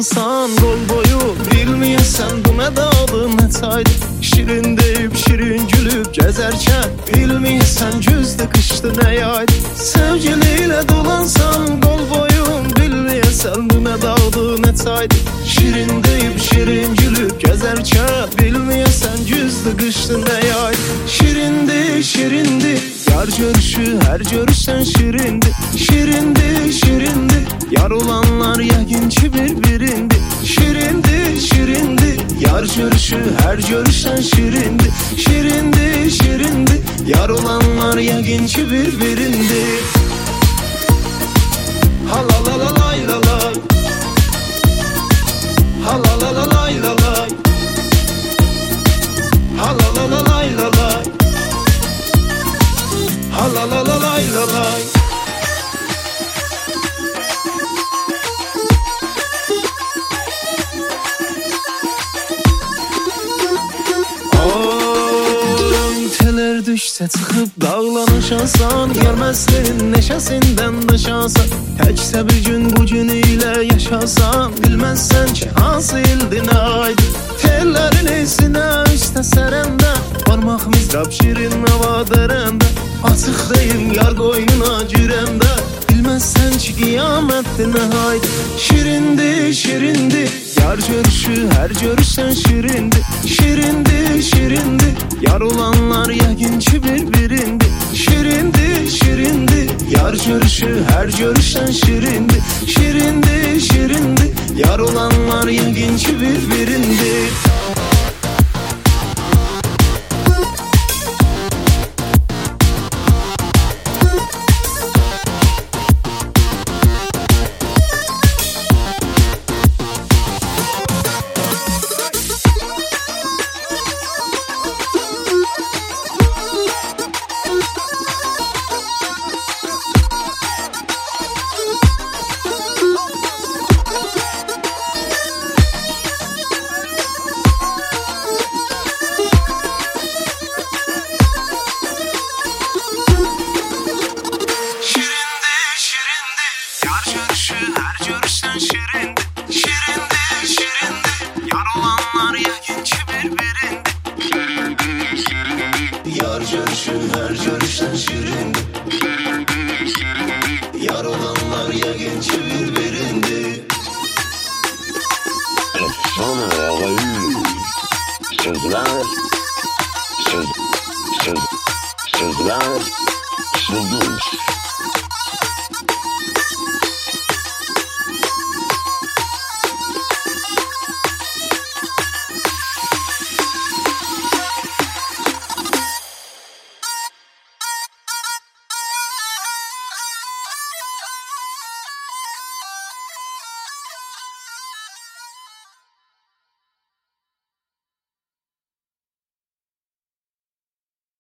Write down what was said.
dolansan Yol boyu bilmeyesen bu ne dadı ne saydı. Şirin deyip şirin gülüp gezerken bilmeyesen cüzde kıştı ne yaydı. Sevgiliyle dolansan yol boyu bilmeyesen bu ne dadı ne saydı. Şirin deyip şirin gülüp gezerken bilmeyesen cüzde kıştı ne yaydı. Şirindi şirindi yar görüşü her görüşten şirindi. Şirindi şirindi yar olanlar yaginci birbirindi. Şirindi şirindi yar görüşü her görüşten şirindi. Şirindi şirindi yar olanlar yaginci birbirindi. Halalalalay lalay, halalalalay lalay, halalalalay lalay, halalalalay lalay. Teler düşse çıkıp dağlanışasan, görmezsin neşesinden dışasan. Təksə bir gün bu günüyle yaşasan, bilmezsen ki hansı ildin aydı. Tellerin esine üstə sərəndə, parmaq mizrab şirin hava dərəndə. Açıq deyim yar qoynuna girəndə, bilmezsen ki qiyamətdir nəhaydı. Şirindi şirindi yar görüşü her görüşten şirindi. Şirindi şirindi yar olanlar yaginci birbirindi. Şirindi şirindi yar görüşü her görüşten şirindi. Şirindi şirindi yar olanlar yaginci birbirindi. Her görüşten şirindi. Şirindi şirindi yar olanlar yaginci birbirindi. Şirindi şirindi yar görüşü her görüşten şirindi. Şirindi şirindi yar olanlar yaginci birbirindi. Efsane ağayım. Sözler. Sözler. Sözler.